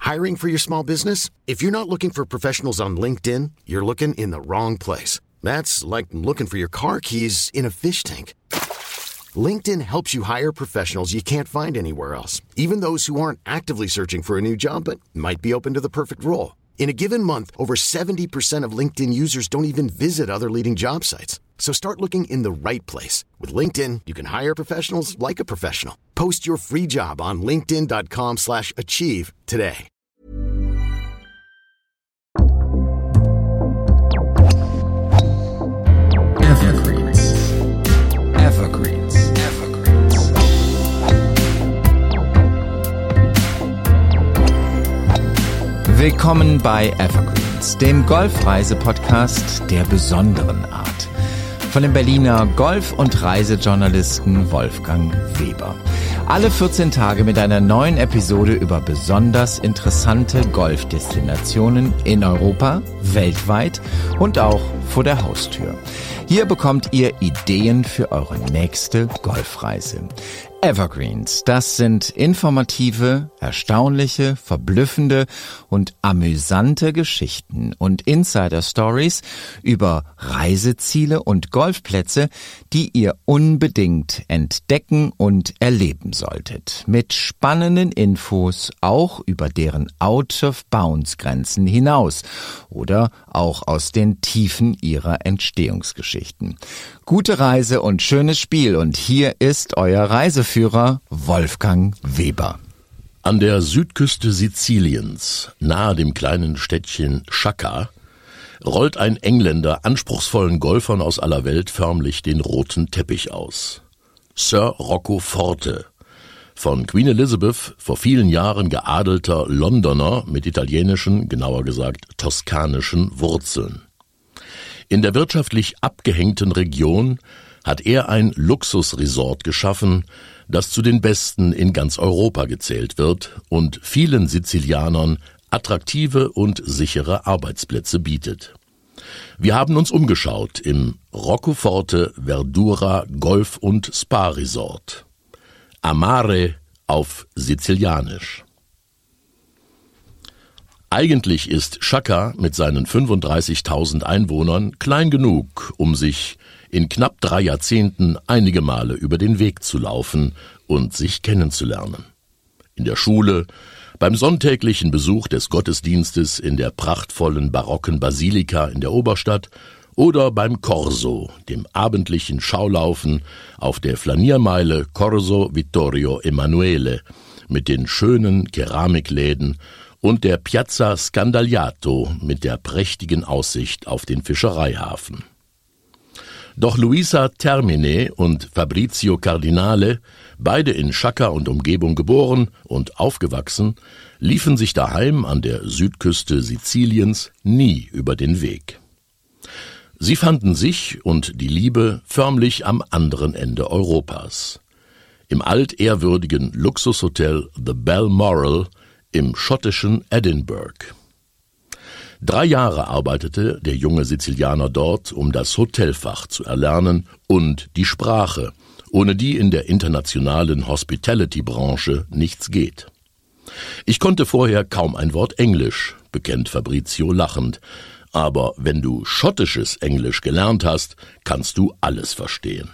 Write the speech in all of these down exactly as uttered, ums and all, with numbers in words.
Hiring for your small business? If you're not looking for professionals on LinkedIn, you're looking in the wrong place. That's like looking for your car keys in a fish tank. LinkedIn helps you hire professionals you can't find anywhere else, even those who aren't actively searching for a new job but might be open to the perfect role. In a given month, over seventy percent of LinkedIn users don't even visit other leading job sites. So start looking in the right place. With LinkedIn, you can hire professionals like a professional. Post your free job on linkedin dot com slash achieve today. Evergreens. Evergreens. Evergreens. Willkommen bei Evergreens, dem Golfreise-Podcast der besonderen Art. Von dem Berliner Golf- und Reisejournalisten Wolfgang Weber. Alle vierzehn Tage mit einer neuen Episode über besonders interessante Golfdestinationen in Europa, weltweit und auch vor der Haustür. Hier bekommt ihr Ideen für eure nächste Golfreise. Evergreens, das sind informative, erstaunliche, verblüffende und amüsante Geschichten und Insider-Stories über Reiseziele und Golfplätze, die ihr unbedingt entdecken und erleben solltet. Mit spannenden Infos auch über deren Out-of-Bounds-Grenzen hinaus oder auch aus den Tiefen ihrer Entstehungsgeschichten. Gute Reise und schönes Spiel und hier ist euer Reiseführer Wolfgang Weber. An der Südküste Siziliens, nahe dem kleinen Städtchen Chacca, rollt ein Engländer anspruchsvollen Golfern aus aller Welt förmlich den roten Teppich aus. Sir Rocco Forte, von Queen Elizabeth vor vielen Jahren geadelter Londoner mit italienischen, genauer gesagt toskanischen Wurzeln. In der wirtschaftlich abgehängten Region hat er ein Luxusresort geschaffen, das zu den besten in ganz Europa gezählt wird und vielen Sizilianern attraktive und sichere Arbeitsplätze bietet. Wir haben uns umgeschaut im Roccoforte Verdura Golf- und Spa-Resort. Amare auf Sizilianisch. Eigentlich ist Chacca mit seinen fünfunddreißigtausend Einwohnern klein genug, um sich in knapp drei Jahrzehnten einige Male über den Weg zu laufen und sich kennenzulernen. In der Schule, beim sonntäglichen Besuch des Gottesdienstes in der prachtvollen barocken Basilika in der Oberstadt oder beim Corso, dem abendlichen Schaulaufen auf der Flaniermeile Corso Vittorio Emanuele mit den schönen Keramikläden und der Piazza Scandagliato mit der prächtigen Aussicht auf den Fischereihafen. Doch Luisa Termine und Fabrizio Cardinale, beide in Chacca und Umgebung geboren und aufgewachsen, liefen sich daheim an der Südküste Siziliens nie über den Weg. Sie fanden sich und die Liebe förmlich am anderen Ende Europas. Im altehrwürdigen Luxushotel The Balmoral im schottischen Edinburgh. Drei Jahre arbeitete der junge Sizilianer dort, um das Hotelfach zu erlernen und die Sprache, ohne die in der internationalen Hospitality-Branche nichts geht. Ich konnte vorher kaum ein Wort Englisch, bekennt Fabrizio lachend, aber wenn du schottisches Englisch gelernt hast, kannst du alles verstehen.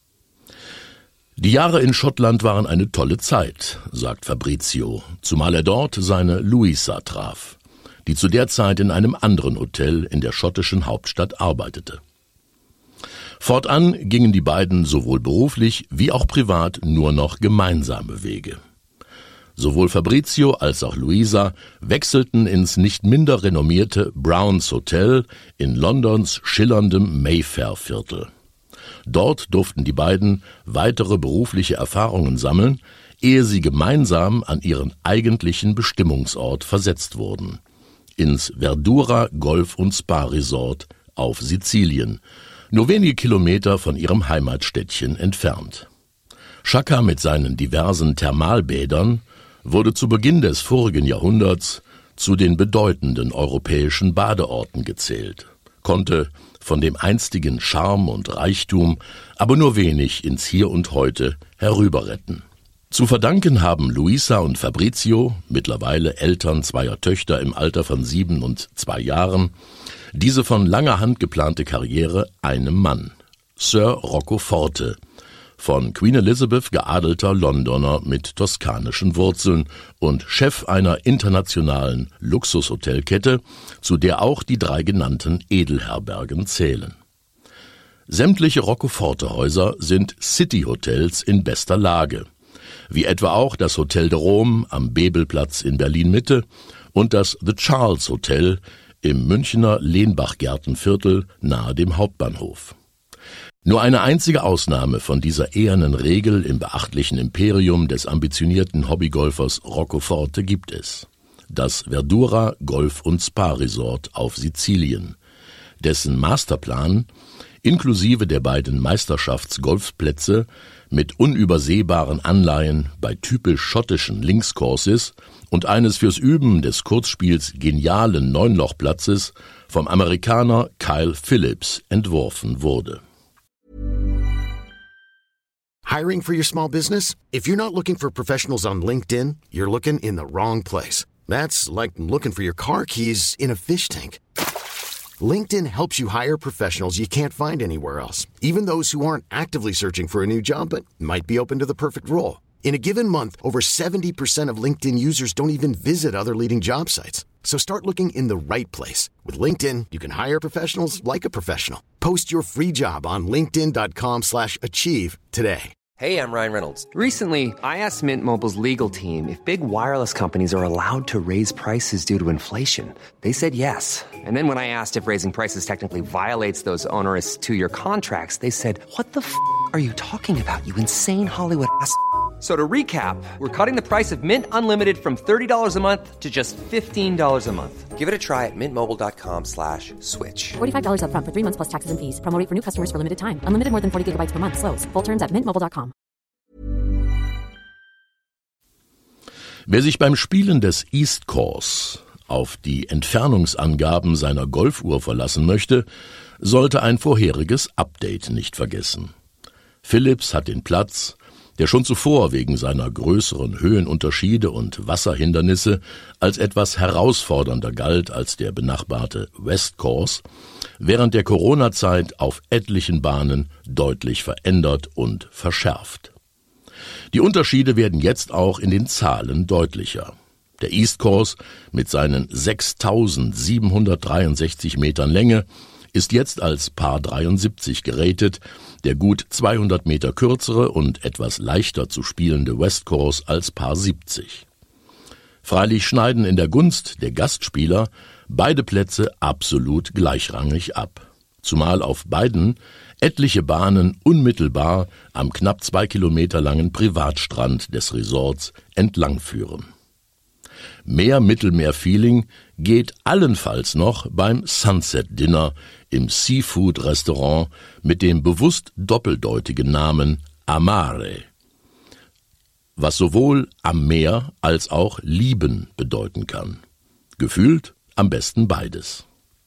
Die Jahre in Schottland waren eine tolle Zeit, sagt Fabrizio, zumal er dort seine Luisa traf, die zu der Zeit in einem anderen Hotel in der schottischen Hauptstadt arbeitete. Fortan gingen die beiden sowohl beruflich wie auch privat nur noch gemeinsame Wege. Sowohl Fabrizio als auch Luisa wechselten ins nicht minder renommierte Browns Hotel in Londons schillerndem Mayfair-Viertel. Dort durften die beiden weitere berufliche Erfahrungen sammeln, ehe sie gemeinsam an ihren eigentlichen Bestimmungsort versetzt wurden, ins Verdura Golf- und Spa-Resort auf Sizilien, nur wenige Kilometer von ihrem Heimatstädtchen entfernt. Chacca mit seinen diversen Thermalbädern wurde zu Beginn des vorigen Jahrhunderts zu den bedeutenden europäischen Badeorten gezählt, konnte von dem einstigen Charme und Reichtum aber nur wenig ins Hier und Heute herüberretten. Zu verdanken haben Luisa und Fabrizio, mittlerweile Eltern zweier Töchter im Alter von sieben und zwei Jahren, diese von langer Hand geplante Karriere einem Mann, Sir Roccoforte, von Queen Elizabeth geadelter Londoner mit toskanischen Wurzeln und Chef einer internationalen Luxushotelkette, zu der auch die drei genannten Edelherbergen zählen. Sämtliche Roccoforte-Häuser sind City-Hotels in bester Lage, wie etwa auch das Hotel de Rome am Bebelplatz in Berlin-Mitte und das The Charles Hotel im Münchner Lehnbachgärtenviertel nahe dem Hauptbahnhof. Nur eine einzige Ausnahme von dieser ehernen Regel im beachtlichen Imperium des ambitionierten Hobbygolfers Roccoforte gibt es: das Verdura Golf- und Spa-Resort auf Sizilien, dessen Masterplan inklusive der beiden Meisterschaftsgolfplätze mit unübersehbaren Anleihen bei typisch schottischen Linkscourses und eines fürs Üben des Kurzspiels genialen Neunlochplatzes vom Amerikaner Kyle Phillips entworfen wurde. Hiring for your small business? If you're not looking for professionals on LinkedIn, you're looking in the wrong place. That's like looking for your car keys in a fish tank. LinkedIn helps you hire professionals you can't find anywhere else, even those who aren't actively searching for a new job but might be open to the perfect role. In a given month, over seventy percent of LinkedIn users don't even visit other leading job sites. So start looking in the right place. With LinkedIn, you can hire professionals like a professional. Post your free job on linkedin dot com slash achieve today. Hey, I'm Ryan Reynolds. Recently, I asked Mint Mobile's legal team if big wireless companies are allowed to raise prices due to inflation. They said yes. And then when I asked if raising prices technically violates those onerous two-year contracts, they said, what the f*** are you talking about, you insane Hollywood ass f- So to recap, we're cutting the price of Mint Unlimited from thirty dollars a month to just fifteen dollars a month. Give it a try at mintmobile.com slash switch. forty-five dollars up front for three months plus taxes and fees. Promo rate for new customers for limited time. Unlimited more than forty gigabytes per month. Slows full terms at mint mobile dot com. Wer sich beim Spielen des East Course auf die Entfernungsangaben seiner Golfuhr verlassen möchte, sollte ein vorheriges Update nicht vergessen. Phillips hat den Platz, der schon zuvor wegen seiner größeren Höhenunterschiede und Wasserhindernisse als etwas herausfordernder galt als der benachbarte West Course, während der Corona-Zeit auf etlichen Bahnen deutlich verändert und verschärft. Die Unterschiede werden jetzt auch in den Zahlen deutlicher. Der East Course mit seinen sechstausendsiebenhundertdreiundsechzig Metern Länge ist jetzt als Par dreiundsiebzig geratet, der gut zweihundert Meter kürzere und etwas leichter zu spielende West Course als Par siebzig. Freilich schneiden in der Gunst der Gastspieler beide Plätze absolut gleichrangig ab, zumal auf beiden etliche Bahnen unmittelbar am knapp zwei Kilometer langen Privatstrand des Resorts entlangführen. Mehr Mittelmeer-Feeling geht allenfalls noch beim Sunset-Dinner im Seafood-Restaurant mit dem bewusst doppeldeutigen Namen Amare, was sowohl am Meer als auch lieben bedeuten kann. Gefühlt am besten beides.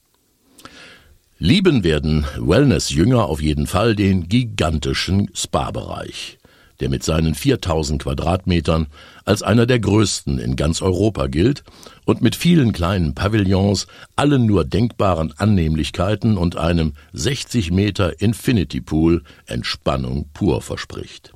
Lieben werden Wellness-Jünger auf jeden Fall den gigantischen Spa-Bereich, der mit seinen viertausend Quadratmetern als einer der größten in ganz Europa gilt und mit vielen kleinen Pavillons, allen nur denkbaren Annehmlichkeiten und einem sechzig Meter Infinity Pool Entspannung pur verspricht.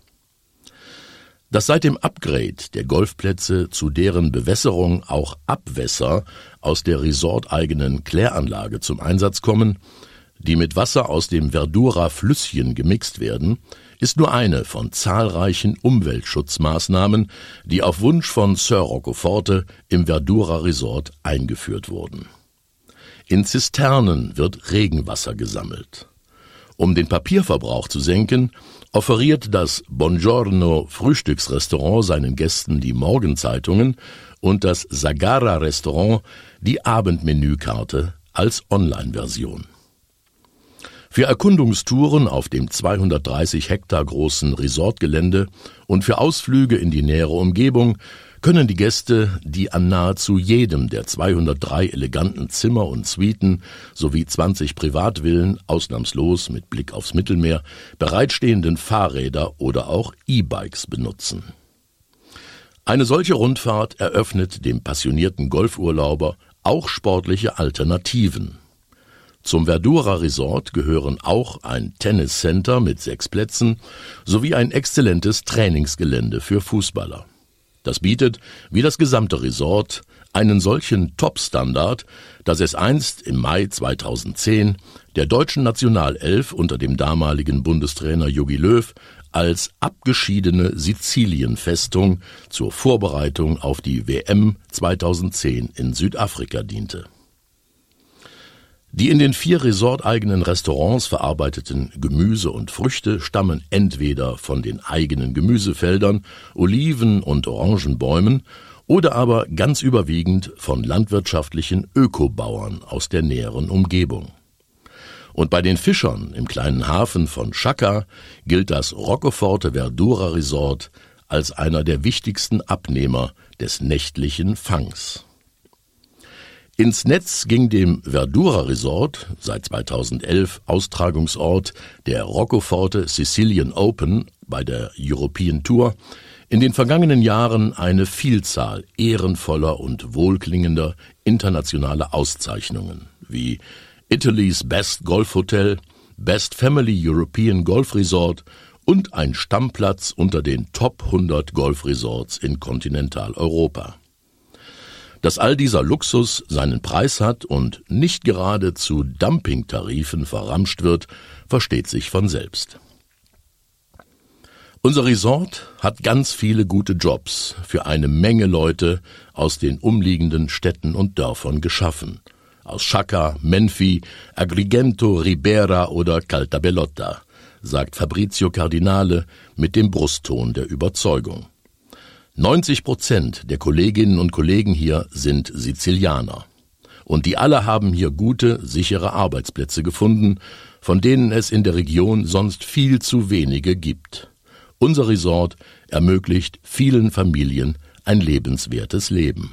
Dass seit dem Upgrade der Golfplätze zu deren Bewässerung auch Abwässer aus der resorteigenen Kläranlage zum Einsatz kommen, die mit Wasser aus dem Verdura-Flüsschen gemixt werden, ist nur eine von zahlreichen Umweltschutzmaßnahmen, die auf Wunsch von Sir Roccoforte im Verdura Resort eingeführt wurden. In Zisternen wird Regenwasser gesammelt. Um den Papierverbrauch zu senken, offeriert das Buongiorno Frühstücksrestaurant seinen Gästen die Morgenzeitungen und das Sagara Restaurant die Abendmenükarte als Online-Version. Für Erkundungstouren auf dem zweihundertdreißig Hektar großen Resortgelände und für Ausflüge in die nähere Umgebung können die Gäste die an nahezu jedem der zweihundertdrei eleganten Zimmer und Suiten sowie zwanzig Privatvillen, ausnahmslos mit Blick aufs Mittelmeer, bereitstehenden Fahrräder oder auch E-Bikes benutzen. Eine solche Rundfahrt eröffnet dem passionierten Golfurlauber auch sportliche Alternativen. Zum Verdura Resort gehören auch ein Tenniscenter mit sechs Plätzen sowie ein exzellentes Trainingsgelände für Fußballer. Das bietet, wie das gesamte Resort, einen solchen Top-Standard, dass es einst im Mai zweitausendzehn der deutschen Nationalelf unter dem damaligen Bundestrainer Jogi Löw als abgeschiedene Sizilienfestung zur Vorbereitung auf die W M zweitausendzehn in Südafrika diente. Die in den vier resorteigenen Restaurants verarbeiteten Gemüse und Früchte stammen entweder von den eigenen Gemüsefeldern, Oliven- und Orangenbäumen oder aber ganz überwiegend von landwirtschaftlichen Ökobauern aus der näheren Umgebung. Und bei den Fischern im kleinen Hafen von Chaka gilt das Roccoforte Verdura Resort als einer der wichtigsten Abnehmer des nächtlichen Fangs. Ins Netz ging dem Verdura Resort, seit zweitausendelf Austragungsort der Roccoforte Sicilian Open bei der European Tour, in den vergangenen Jahren eine Vielzahl ehrenvoller und wohlklingender internationaler Auszeichnungen wie Italy's Best Golf Hotel, Best Family European Golf Resort und ein Stammplatz unter den Top hundert Golfresorts in Kontinentaleuropa. Dass all dieser Luxus seinen Preis hat und nicht gerade zu Dumpingtarifen verramscht wird, versteht sich von selbst. Unser Resort hat ganz viele gute Jobs für eine Menge Leute aus den umliegenden Städten und Dörfern geschaffen. Aus Chaka, Menfi, Agrigento, Ribera oder Caltabellotta, sagt Fabrizio Cardinale mit dem Brustton der Überzeugung. neunzig Prozent der Kolleginnen und Kollegen hier sind Sizilianer. Und die alle haben hier gute, sichere Arbeitsplätze gefunden, von denen es in der Region sonst viel zu wenige gibt. Unser Resort ermöglicht vielen Familien ein lebenswertes Leben.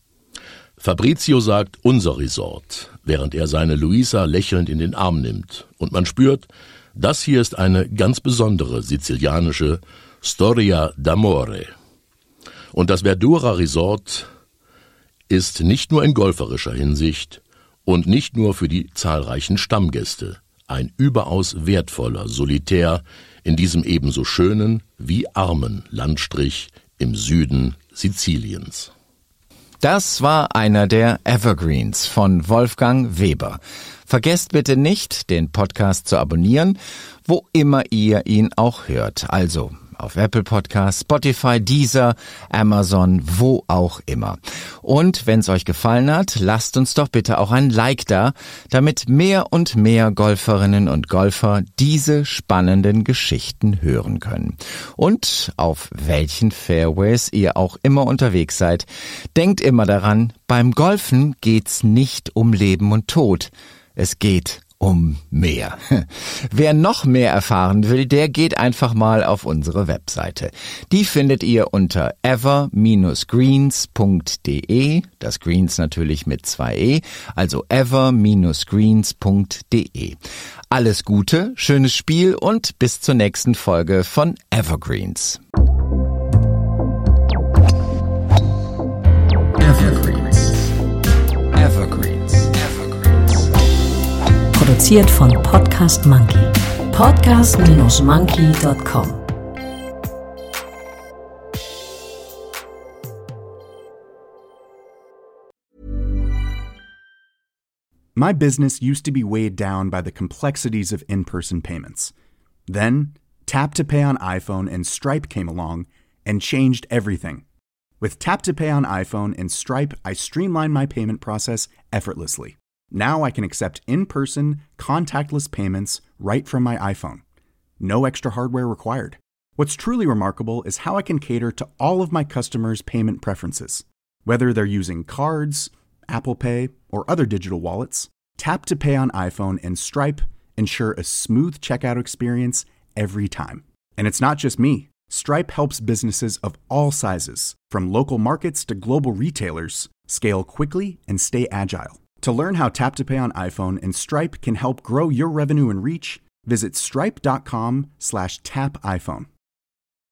Fabrizio sagt unser Resort, während er seine Luisa lächelnd in den Arm nimmt. Und man spürt, das hier ist eine ganz besondere sizilianische Storia d'amore. Und das Verdura Resort ist nicht nur in golferischer Hinsicht und nicht nur für die zahlreichen Stammgäste ein überaus wertvoller Solitär in diesem ebenso schönen wie armen Landstrich im Süden Siziliens. Das war einer der Evergreens von Wolfgang Weber. Vergesst bitte nicht, den Podcast zu abonnieren, wo immer ihr ihn auch hört. Also auf Apple Podcasts, Spotify, Deezer, Amazon, wo auch immer. Und wenn es euch gefallen hat, lasst uns doch bitte auch ein Like da, damit mehr und mehr Golferinnen und Golfer diese spannenden Geschichten hören können. Und auf welchen Fairways ihr auch immer unterwegs seid, denkt immer daran, beim Golfen geht's nicht um Leben und Tod. Es geht um mehr. Wer noch mehr erfahren will, der geht einfach mal auf unsere Webseite. Die findet ihr unter ever greens punkt de, das Greens natürlich mit zwei E, also ever greens punkt de. Alles Gute, schönes Spiel und bis zur nächsten Folge von Evergreens. Evergreens. Evergreens. Produziert von Podcast Monkey. podcast dash monkey dot com. My business used to be weighed down by the complexities of in-person payments. Then, Tap to Pay on iPhone and Stripe came along and changed everything. With Tap to Pay on iPhone and Stripe, I streamlined my payment process effortlessly. Now I can accept in-person, contactless payments right from my iPhone. No extra hardware required. What's truly remarkable is how I can cater to all of my customers' payment preferences. Whether they're using cards, Apple Pay, or other digital wallets, Tap to Pay on iPhone and Stripe ensure a smooth checkout experience every time. And it's not just me. Stripe helps businesses of all sizes, from local markets to global retailers, scale quickly and stay agile. To learn how Tap to Pay on iPhone and Stripe can help grow your revenue and reach, visit stripe dot com slash tap iPhone.